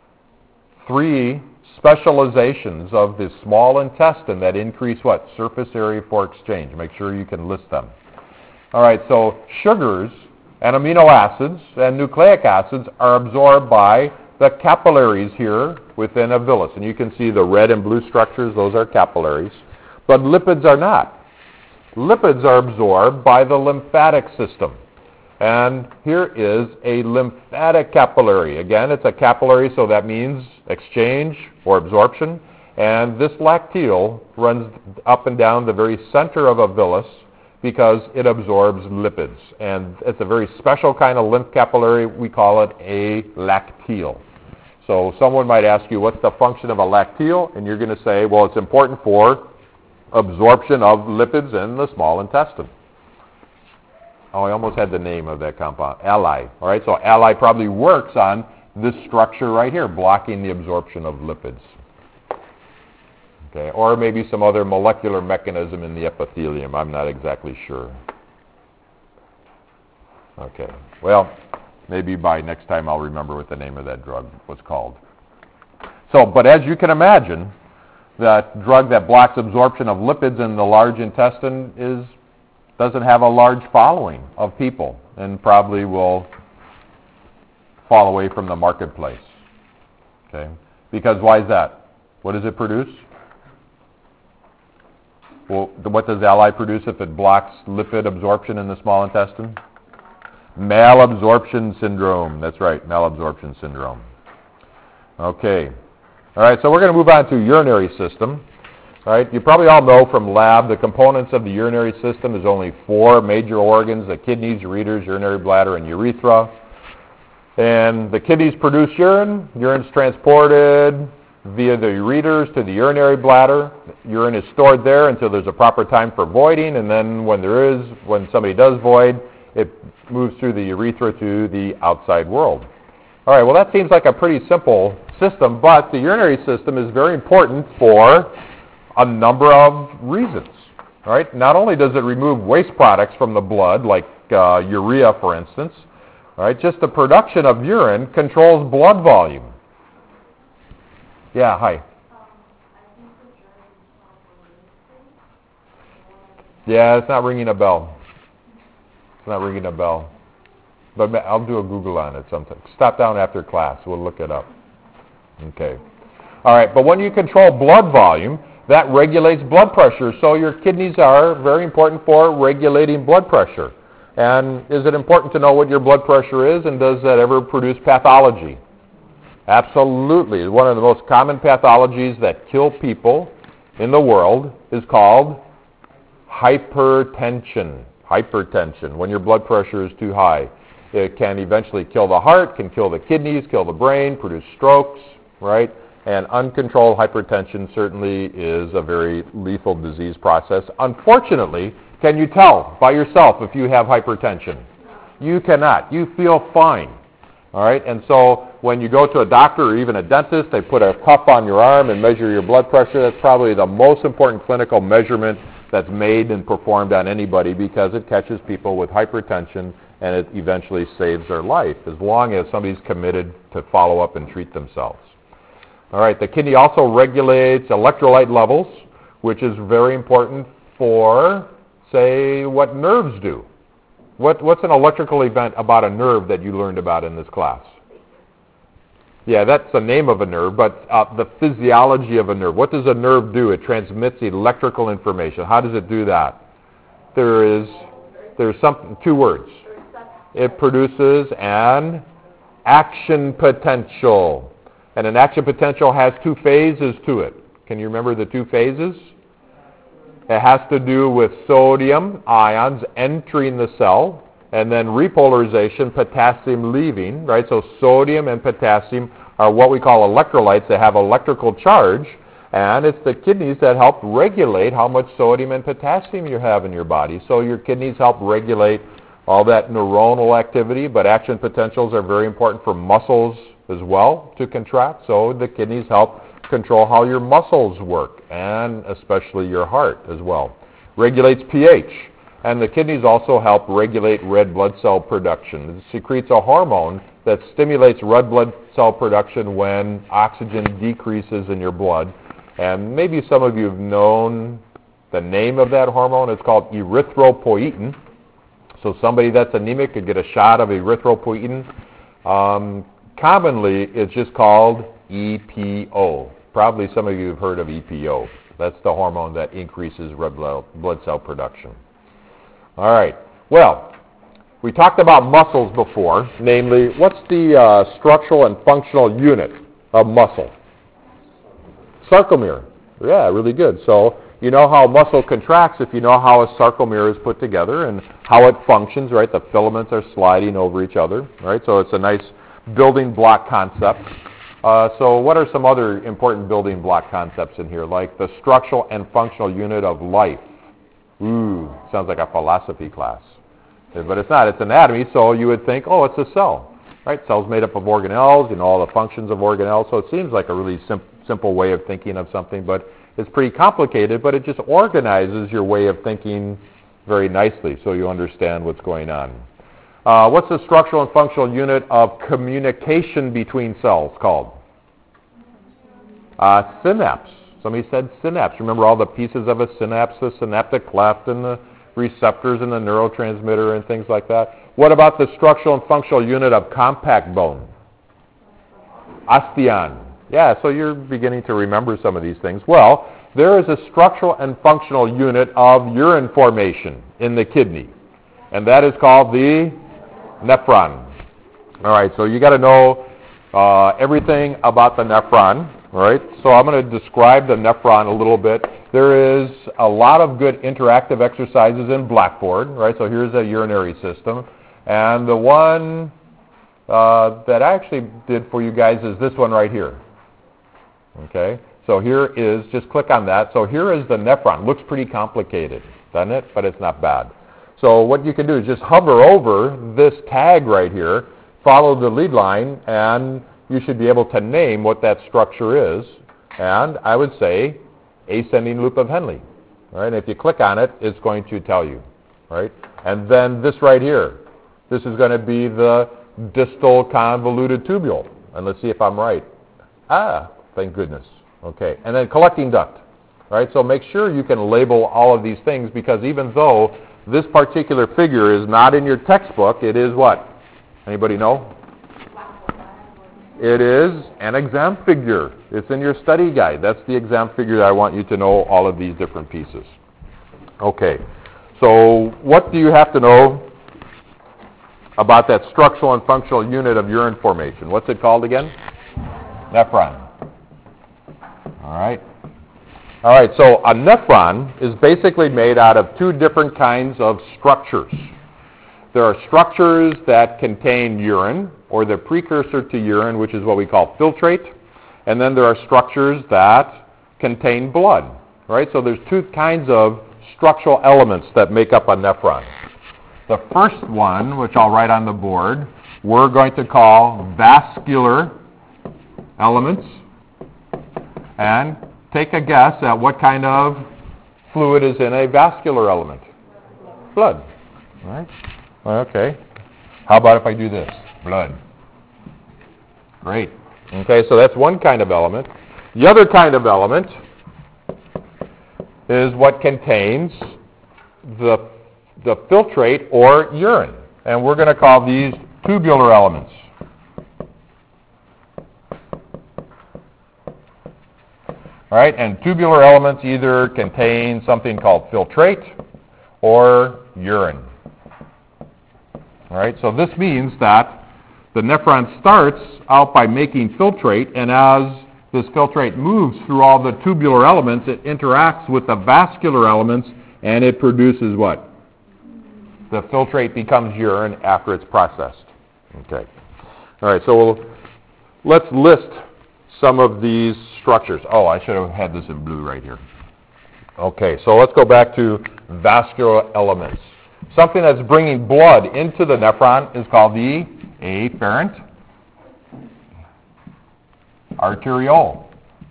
three specializations of the small intestine that increase what? Surface area for exchange. Make sure you can list them. All right, so sugars and amino acids and nucleic acids are absorbed by the capillaries here within a villus. And you can see the red and blue structures, those are capillaries. But lipids are not. Lipids are absorbed by the lymphatic system. And here is a lymphatic capillary. Again, it's a capillary, so that means exchange or absorption. And this lacteal runs up and down the very center of a villus because it absorbs lipids. And it's a very special kind of lymph capillary. We call it a lacteal. So someone might ask you, what's the function of a lacteal? And you're going to say, well, it's important for absorption of lipids in the small intestine. Oh, I almost had the name of that compound, Ally. All right, so Ally probably works on this structure right here, blocking the absorption of lipids. Okay, or maybe some other molecular mechanism in the epithelium. I'm not exactly sure. Okay, well, maybe by next time I'll remember what the name of that drug was called. So, but as you can imagine, that drug that blocks absorption of lipids in the large intestine is doesn't have a large following of people and probably will fall away from the marketplace. Okay? Because why is that? What does it produce? Well, what does Ally produce if it blocks lipid absorption in the small intestine? Malabsorption syndrome. That's right, malabsorption syndrome. Okay. All right, so we're going to move on to urinary system. All right, you probably all know from lab the components of the urinary system is only 4 major organs: the kidneys, ureters, urinary bladder, and urethra. And the kidneys produce urine. Urine's transported via the ureters to the urinary bladder. Urine is stored there until there's a proper time for voiding, and then when somebody does void, it moves through the urethra to the outside world. All right, well, that seems like a pretty simple system, but the urinary system is very important for a number of reasons. All right, not only does it remove waste products from the blood, like urea, for instance, all right, just the production of urine controls blood volume. Yeah, hi. Yeah, it's not ringing a bell. It's not ringing a bell. But I'll do a Google on it sometime. Stop down after class. We'll look it up. Okay. All right, but when you control blood volume, that regulates blood pressure. So your kidneys are very important for regulating blood pressure. And is it important to know what your blood pressure is, and does that ever produce pathology? Absolutely. One of the most common pathologies that kill people in the world is called hypertension. Hypertension, when your blood pressure is too high. It can eventually kill the heart, can kill the kidneys, kill the brain, produce strokes, right? And uncontrolled hypertension certainly is a very lethal disease process. Unfortunately, can you tell by yourself if you have hypertension? You cannot. You feel fine. All right, and so when you go to a doctor or even a dentist, they put a cuff on your arm and measure your blood pressure. That's probably the most important clinical measurement that's made and performed on anybody, because it catches people with hypertension and it eventually saves their life, as long as somebody's committed to follow up and treat themselves. All right, the kidney also regulates electrolyte levels, which is very important for, say, what nerves do. What's an electrical event about a nerve that you learned about in this class? Yeah, that's the name of a nerve, but the physiology of a nerve. What does a nerve do? It transmits electrical information. How does it do that? There's something, 2 words. It produces an action potential. And an action potential has 2 phases to it. Can you remember the 2 phases? It has to do with sodium ions entering the cell, and then repolarization, potassium leaving, right? So sodium and potassium are what we call electrolytes. They have electrical charge, and it's the kidneys that help regulate how much sodium and potassium you have in your body. So your kidneys help regulate all that neuronal activity, but action potentials are very important for muscles as well to contract. So the kidneys help control how your muscles work, and especially your heart as well. Regulates pH, and the kidneys also help regulate red blood cell production. It secretes a hormone that stimulates red blood cell production when oxygen decreases in your blood. And maybe some of you have known the name of that hormone. It's called erythropoietin. So somebody that's anemic could get a shot of erythropoietin. Commonly, it's just called EPO. Probably some of you have heard of EPO. That's the hormone that increases red blood cell production. All right. Well, we talked about muscles before. Namely, what's the structural and functional unit of muscle? Sarcomere. Yeah, really good. So you know how muscle contracts if you know how a sarcomere is put together and how it functions, right? The filaments are sliding over each other, right? So it's a nice building block concept. So what are some other important building block concepts in here, like the structural and functional unit of life? Ooh, sounds like a philosophy class. But it's not. It's anatomy, so you would think, oh, it's a cell. Right? Cell's made up of organelles, you know, all the functions of organelles, so it seems like a really simple way of thinking of something, but it's pretty complicated, but it just organizes your way of thinking very nicely so you understand what's going on. What's the structural and functional unit of communication between cells called? Synapse. Somebody said synapse. Remember all the pieces of a synapse, the synaptic cleft and the receptors in the neurotransmitter and things like that. What about the structural and functional unit of compact bone? Osteon. Yeah, so you're beginning to remember some of these things. Well, there is a structural and functional unit of urine formation in the kidney, and that is called the nephron. All right, so you got to know everything about the nephron. All right, so I'm going to describe the nephron a little bit. There is a lot of good interactive exercises in Blackboard. Right, so here's a urinary system, and the one that I actually did for you guys is this one right here. Okay, so here is, just click on that. So here is the nephron. Looks pretty complicated, doesn't it? But it's not bad. So what you can do is just hover over this tag right here, follow the lead line, and you should be able to name what that structure is. And I would say ascending loop of Henle. All right, and if you click on it, it's going to tell you. Right, and then this right here, this is going to be the distal convoluted tubule. And let's see if I'm right. Thank goodness. Okay, and then collecting duct. All right, so make sure you can label all of these things, because even though this particular figure is not in your textbook, it is what? Anybody know? It is an exam figure. It's in your study guide. That's the exam figure that I want you to know all of these different pieces. Okay, so what do you have to know about that structural and functional unit of urine formation? What's it called again? Nephron. All right. All right, so a nephron is basically made out of two different kinds of structures. There are structures that contain urine, or the precursor to urine, which is what we call filtrate. And then there are structures that contain blood. Right? So there's two kinds of structural elements that make up a nephron. The first one, which I'll write on the board, we're going to call vascular elements. And take a guess at what kind of fluid is in a vascular element. Blood. All right? Okay. How about if I do this? Blood. Great. Okay, so that's one kind of element. The other kind of element is what contains the filtrate or urine. And we're going to call these tubular elements. All right, and tubular elements either contain something called filtrate or urine. All right, so this means that the nephron starts out by making filtrate, and as this filtrate moves through all the tubular elements, it interacts with the vascular elements, and it produces what? The filtrate becomes urine after it's processed. Okay. All right, so let's list some of these structures. Oh, I should have had this in blue right here. Okay, so let's go back to vascular elements. Something that's bringing blood into the nephron is called the afferent arteriole.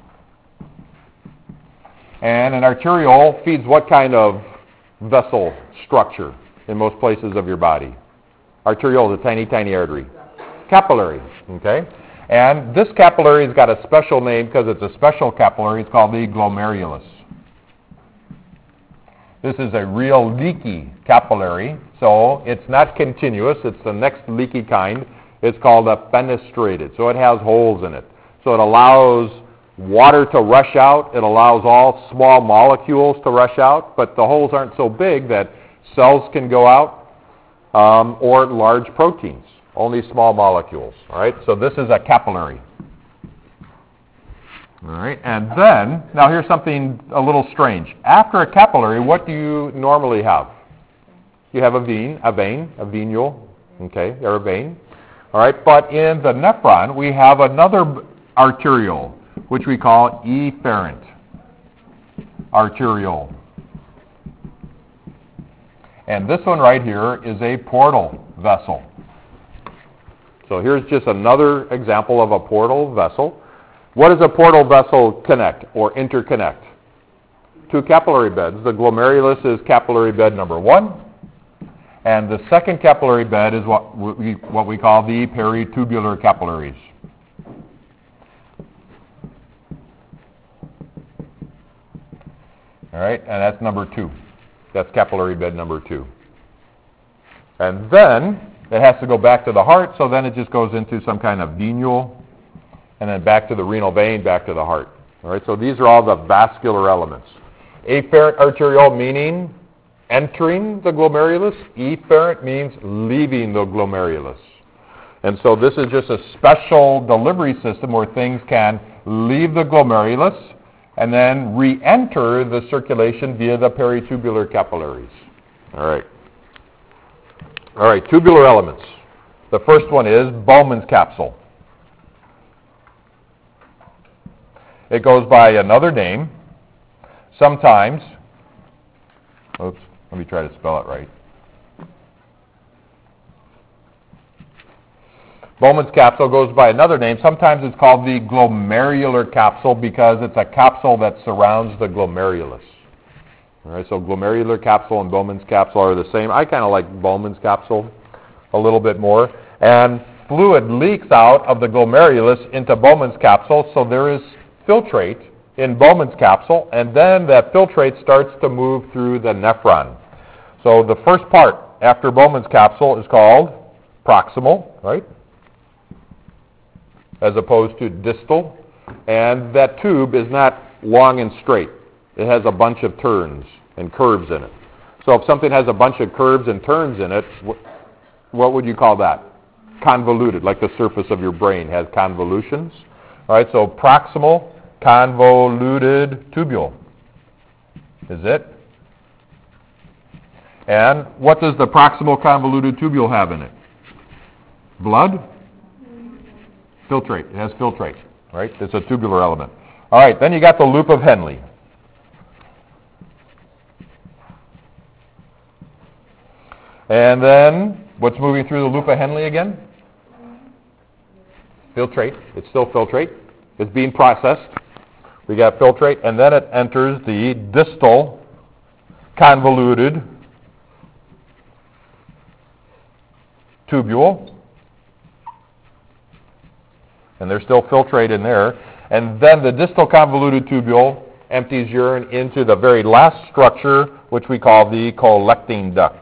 And an arteriole feeds what kind of vessel structure in most places of your body? Arteriole is a tiny, tiny artery. Capillary, okay? And this capillary has got a special name because it's a special capillary. It's called the glomerulus. This is a real leaky capillary, so it's not continuous. It's the next leaky kind. It's called a fenestrated, so it has holes in it. So it allows water to rush out. It allows all small molecules to rush out, but the holes aren't so big that cells can go out or large proteins. Only small molecules. All right, so this is a capillary. All right, and then, now here's something a little strange. After a capillary, what do you normally have? You have a venule, okay, or a vein. All right, but in the nephron, we have another arteriole, which we call efferent arteriole. And this one right here is a portal vessel. So here's just another example of a portal vessel. What does a portal vessel connect or interconnect? Two capillary beds. The glomerulus is capillary bed number 1. And the second capillary bed is what we call the peritubular capillaries. All right, and that's number 2. That's capillary bed number 2. And then it has to go back to the heart, so then it just goes into some kind of venule, and then back to the renal vein, back to the heart. All right, so these are all the vascular elements. Afferent arteriole meaning entering the glomerulus. Efferent means leaving the glomerulus. And so this is just a special delivery system where things can leave the glomerulus and then re-enter the circulation via the peritubular capillaries. All right. All right, tubular elements. The first one is Bowman's capsule. It goes by another name. Sometimes, oops, let me try to spell it right. Bowman's capsule goes by another name. Sometimes it's called the glomerular capsule because it's a capsule that surrounds the glomerulus. All right, so glomerular capsule and Bowman's capsule are the same. I kind of like Bowman's capsule a little bit more. And fluid leaks out of the glomerulus into Bowman's capsule, so there is filtrate in Bowman's capsule, and then that filtrate starts to move through the nephron. So the first part after Bowman's capsule is called proximal, right? As opposed to distal. And that tube is not long and straight. It has a bunch of turns and curves in it. So if something has a bunch of curves and turns in it, what would you call that? Convoluted, like the surface of your brain has convolutions. All right, so proximal convoluted tubule is it. And what does the proximal convoluted tubule have in it? Blood? Filtrate. It has filtrate, right? It's a tubular element. All right, then you got the loop of Henle. And then, what's moving through the loop of Henle again? Filtrate. It's still filtrate. It's being processed. We got filtrate, and then it enters the distal convoluted tubule. And there's still filtrate in there. And then the distal convoluted tubule empties urine into the very last structure, which we call the collecting duct.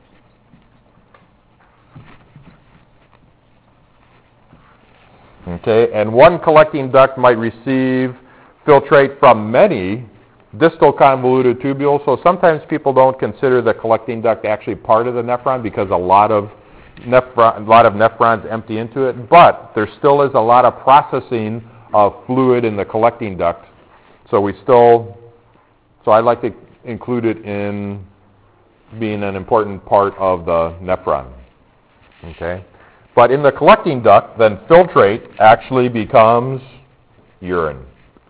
Okay, and one collecting duct might receive filtrate from many distal convoluted tubules, so sometimes people don't consider the collecting duct actually part of the nephron because a lot of nephrons empty into it, but there still is a lot of processing of fluid in the collecting duct, so I like to include it in being an important part of the nephron. Okay? But in the collecting duct, then filtrate actually becomes urine.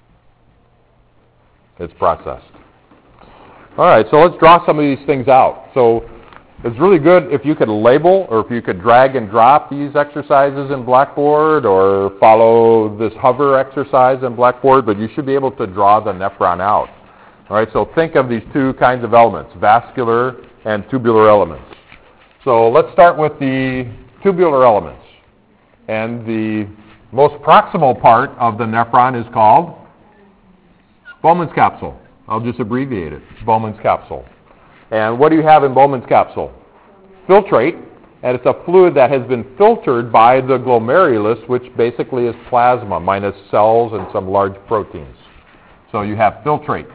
It's processed. All right, so let's draw some of these things out. So it's really good if you could label or if you could drag and drop these exercises in Blackboard or follow this hover exercise in Blackboard, but you should be able to draw the nephron out. All right, so think of these two kinds of elements, vascular and tubular elements. So let's start with the tubular elements. And the most proximal part of the nephron is called Bowman's capsule. I'll just abbreviate it, Bowman's capsule. And what do you have in Bowman's capsule? Filtrate, and it's a fluid that has been filtered by the glomerulus, which basically is plasma minus cells and some large proteins. So you have filtrate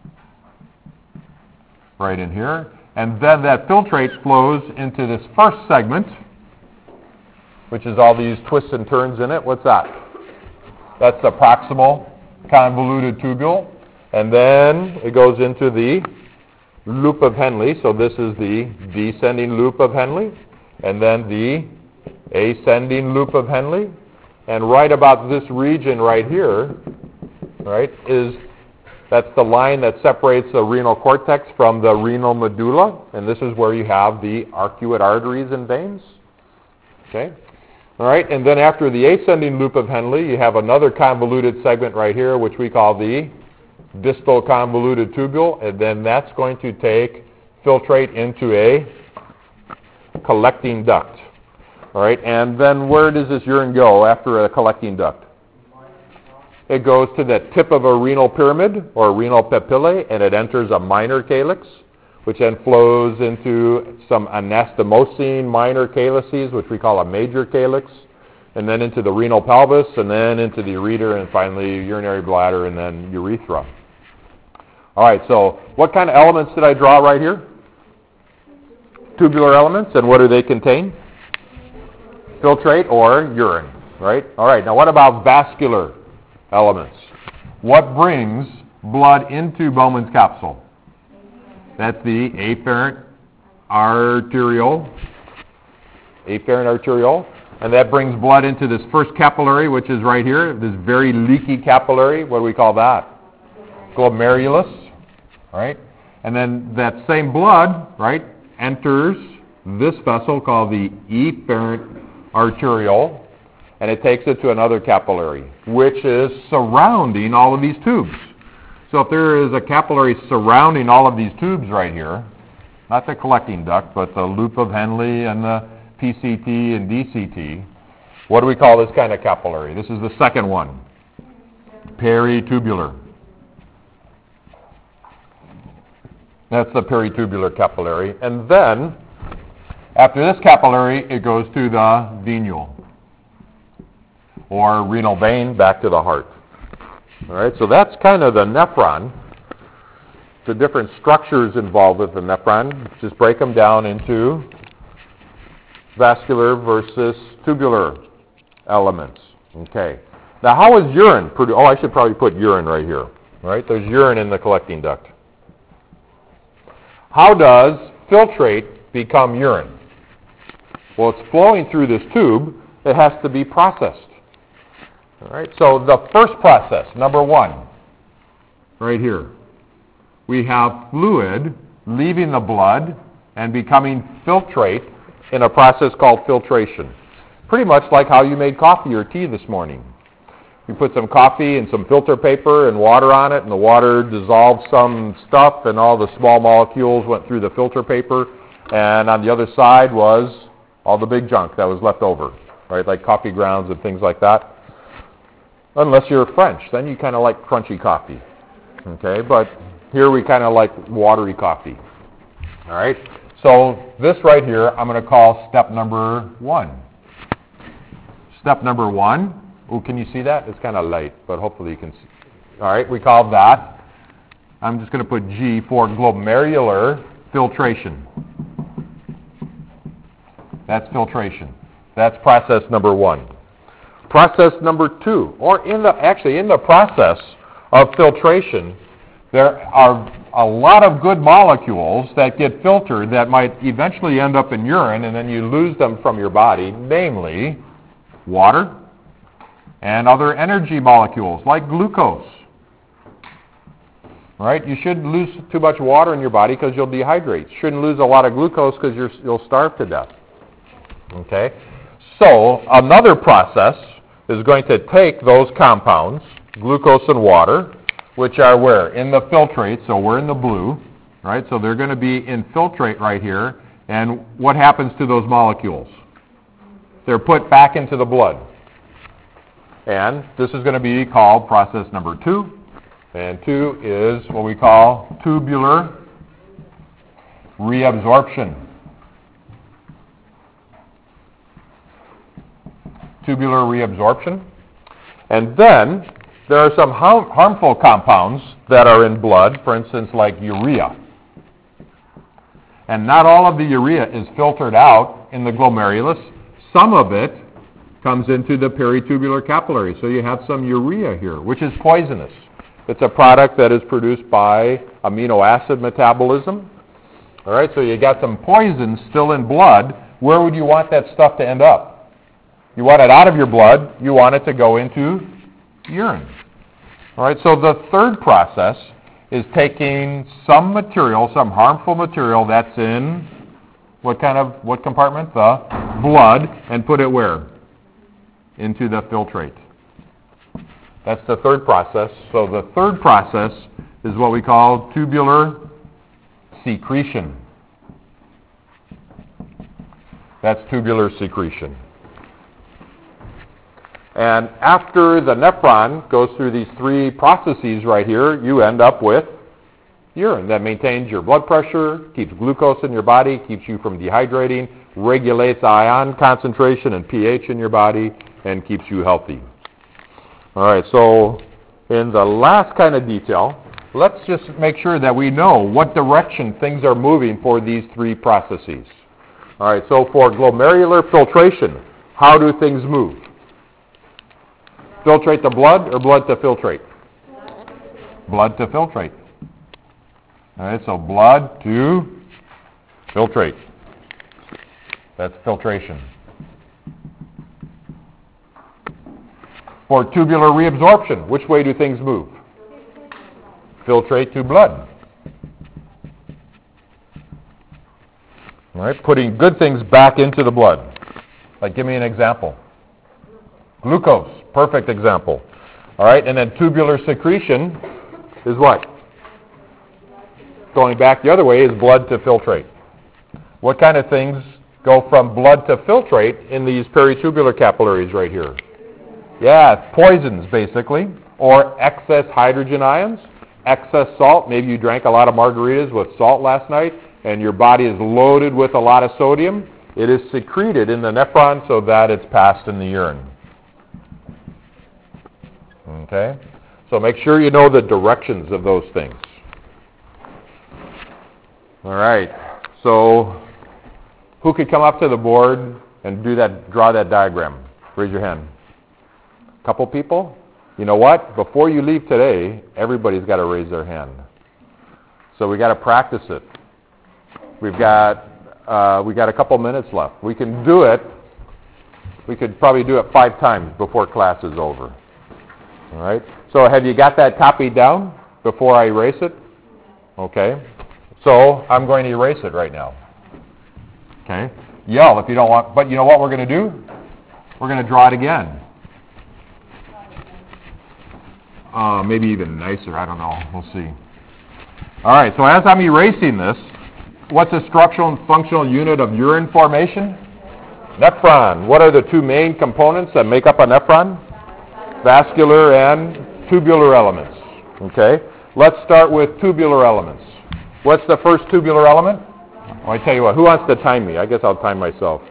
right in here. And then that filtrate flows into this first segment, which is all these twists and turns in it. What's that? That's the proximal convoluted tubule. And then it goes into the loop of Henle. So this is the descending loop of Henle. And then the ascending loop of Henle. And right about this region right here, right, that's the line that separates the renal cortex from the renal medulla. And this is where you have the arcuate arteries and veins. Okay? All right, and then after the ascending loop of Henle, you have another convoluted segment right here, which we call the distal convoluted tubule, and then that's going to take filtrate into a collecting duct. All right, and then where does this urine go after a collecting duct? It goes to the tip of a renal pyramid or renal papillae, and it enters a minor calyx, which then flows into some anastomosing minor calyces, which we call a major calyx, and then into the renal pelvis, and then into the ureter, and finally urinary bladder, and then urethra. All right, so what kind of elements did I draw right here? Tubular elements, and what do they contain? Filtrate or urine, right? All right, now what about vascular elements? What brings blood into Bowman's capsule? That's the afferent arteriole, and that brings blood into this first capillary, which is right here, this very leaky capillary. What do we call that? Glomerulus, right? And then that same blood, right, enters this vessel called the efferent arteriole, and it takes it to another capillary, which is surrounding all of these tubes. So if there is a capillary surrounding all of these tubes right here, not the collecting duct, but the loop of Henle and the PCT and DCT, what do we call this kind of capillary? This is the second one, peritubular. That's the peritubular capillary. And then, after this capillary, it goes to the venule, or renal vein, back to the heart. All right, so that's kind of the nephron. The different structures involved with the nephron. Just break them down into vascular versus tubular elements. Okay. Now, how is urine produced? Oh, I should probably put urine right here. All right, there's urine in the collecting duct. How does filtrate become urine? Well, it's flowing through this tube. It has to be processed. All right, so the first process, number one, right here, we have fluid leaving the blood and becoming filtrate in a process called filtration. Pretty much like how you made coffee or tea this morning. You put some coffee and some filter paper and water on it, and the water dissolved some stuff, and all the small molecules went through the filter paper, and on the other side was all the big junk that was left over, right, like coffee grounds and things like that. Unless you're French, then you kind of like crunchy coffee, okay? But here we kind of like watery coffee, all right? So this right here, I'm going to call step number one. Step number one, oh, can you see that? It's kind of light, but hopefully you can see. All right, we call that, I'm just going to put G for glomerular filtration. That's filtration. That's process number one. Process number two, or in the process of filtration, there are a lot of good molecules that get filtered that might eventually end up in urine, and then you lose them from your body, namely water and other energy molecules like glucose. Right? You shouldn't lose too much water in your body because you'll dehydrate. You shouldn't lose a lot of glucose because you'll starve to death. Okay? So another process is going to take those compounds, glucose and water, which are where? In the filtrate, so we're in the blue, right? So they're going to be in filtrate right here, and what happens to those molecules? They're put back into the blood. And this is going to be called process number two, and two is what we call tubular reabsorption. Tubular reabsorption. And then there are some harmful compounds that are in blood, for instance, like urea. And not all of the urea is filtered out in the glomerulus. Some of it comes into the peritubular capillary. So you have some urea here, which is poisonous. It's a product that is produced by amino acid metabolism. All right, so you got some poison still in blood. Where would you want that stuff to end up? You want it out of your blood. You want it to go into urine. All right, so the third process is taking some material, some harmful material that's in what compartment? The blood, and put it where? Into the filtrate. That's the third process. So the third process is what we call tubular secretion. That's tubular secretion. And after the nephron goes through these three processes right here, you end up with Urine. That maintains your blood pressure, keeps glucose in your body, keeps you from dehydrating, regulates ion concentration and pH in your body, and keeps you healthy. All right, so in the last kind of detail, let's just make sure that we know what direction things are moving for these three processes. All right, so for glomerular filtration, how do things move? Filtrate the blood or blood to filtrate? Blood to filtrate. All right, so blood to filtrate. That's filtration. For tubular reabsorption, which way do things move? Filtrate to blood. All right, putting good things back into the blood. Like, give me an example. Glucose, perfect example. All right, and then tubular secretion is what? Going back the other way is blood to filtrate. What kind of things go from blood to filtrate in these peritubular capillaries right here? Yeah, poisons basically, or excess hydrogen ions, excess salt. Maybe you drank a lot of margaritas with salt last night and your body is loaded with a lot of sodium. It is secreted in the nephron so that it's passed in the urine. Okay? So make sure you know the directions of those things. All right. So who could come up to the board and draw that diagram? Raise your hand. Couple people? You know what? Before you leave today, everybody's got to raise their hand. So we got to practice it. We got a couple minutes left. We can do it. We could probably do it 5 times before class is over. All right? So have you got that copied down before I erase it? Okay. So I'm going to erase it right now. Okay? Yell if you don't want, but you know what we're going to do? We're going to draw it again. Maybe even nicer, I don't know. We'll see. All right, so as I'm erasing this, what's the structural and functional unit of urine formation? Nephron. What are the 2 main components that make up a nephron? Vascular and tubular elements. Okay? Let's start with tubular elements. What's the first tubular element? Oh, I tell you what, who wants to time me? I guess I'll time myself.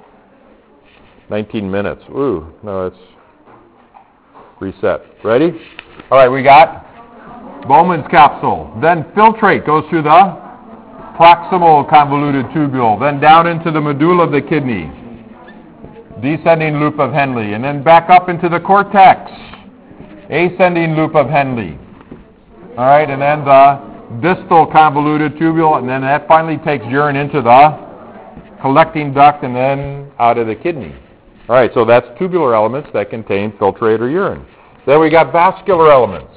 19 minutes. Ooh, no, it's reset. Ready? All right, we got Bowman's capsule. Then filtrate goes through the proximal convoluted tubule, then down into the medulla of the kidney, descending loop of Henle, and then back up into the cortex, ascending loop of Henle. All right, and then the distal convoluted tubule, and then that finally takes urine into the collecting duct and then out of the kidney. All right, so that's tubular elements that contain filtrated urine. Then we got vascular elements.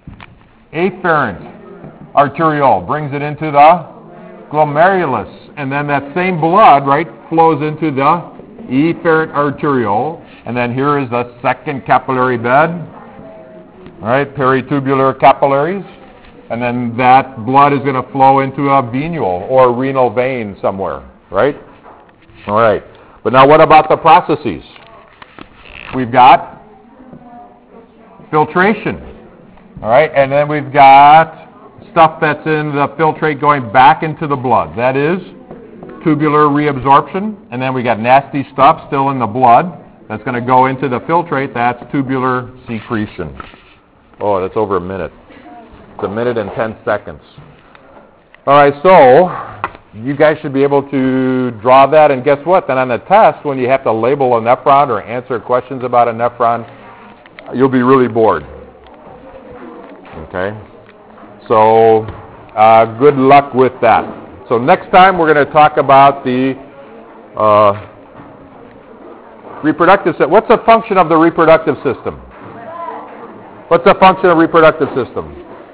Afferent arteriole brings it into the glomerulus, and then that same blood, right, flows into the efferent arteriole, and then here is the second capillary bed, all right, peritubular capillaries, and then that blood is going to flow into a venule or renal vein somewhere, right? All right, but now what about the processes? We've got filtration, all right, and then we've got stuff that's in the filtrate going back into the blood. That is tubular reabsorption, and then we got nasty stuff still in the blood that's going to go into the filtrate. That's tubular secretion. Oh, that's over a minute. It's 1 minute and 10 seconds. All right, so you guys should be able to draw that, and guess what? Then on the test, when you have to label a nephron or answer questions about a nephron, you'll be really bored. Okay? So good luck with that. So next time we're going to talk about the reproductive system. What's the function of the reproductive system? What's the function of the reproductive system?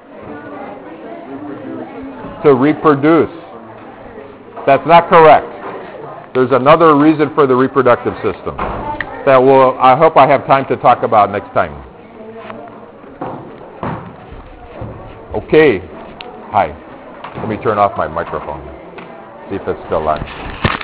To reproduce. That's not correct. There's another reason for the reproductive system that I hope I have time to talk about next time. Okay. Hi. Let me turn off my microphone. See if it's still on.